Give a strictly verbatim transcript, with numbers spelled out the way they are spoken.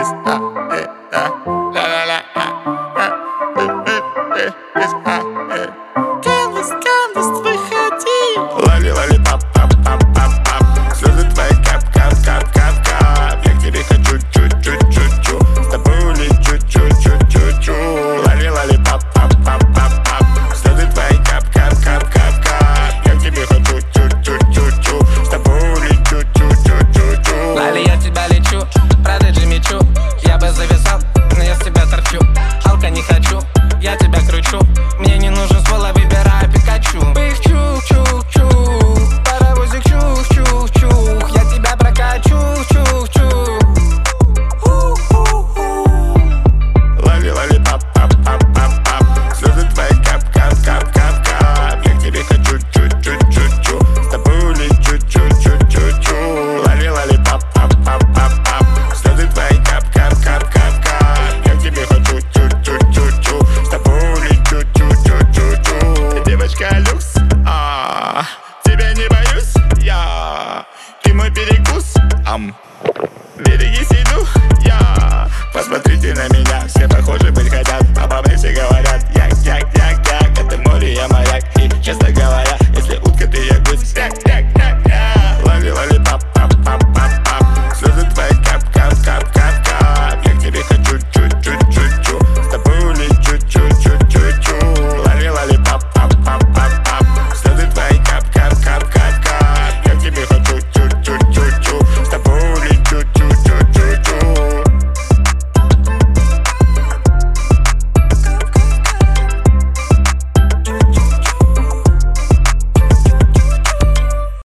It's hot, eh, ah, la la la, ah, ah, eh, eh, eh, it's hot, eh. Карлос, Карлос, выходи. Лови, лови, пап, пап, пап, пап, пап. Слезы твои кап, кап, кап, кап, кап. Я к тебе хочу чу-чу-чу-чу-чу. С тобой улечу чу-чу-чу-чу. Лови, лови, пап, пап, пап, пап, пап. Слезы твои кап, кап, кап, кап, кап. Я к тебе хочу чу-чу-чу-чу. С тобой улечу чу-чу-чу-чу. Лали, я тебя лечу, продажи мечу. Я бы зависал, но я с тебя торчу. Алка не хочу, я тебя кручу. Мне не нужен ствол, а выбираю Пикачу. Пых, чух, чух, чух. Паровозик, чух, чух, чух. Я тебя прокачу, чух, чух. Лови, лови, пап, пап, пап, пап, пап. Слезы твои кап, кап, кап, кап, кап. Я к тебе хочу чу-чу-чу-чу. С тобой улечу чу-чу-чу-чу. Лови, лови, пап, пап, пап, пап, пап. Слезы твои кап, кап, кап, кап, кап. Я к тебе хочу чу-чу-чу-чу. С тобой улечу чу-чу-чу-чу. Девочка люкс, а, тебя не боюсь, я. Ты мой перекус, ам. Берегись, иду, я. Посмотрите на меня.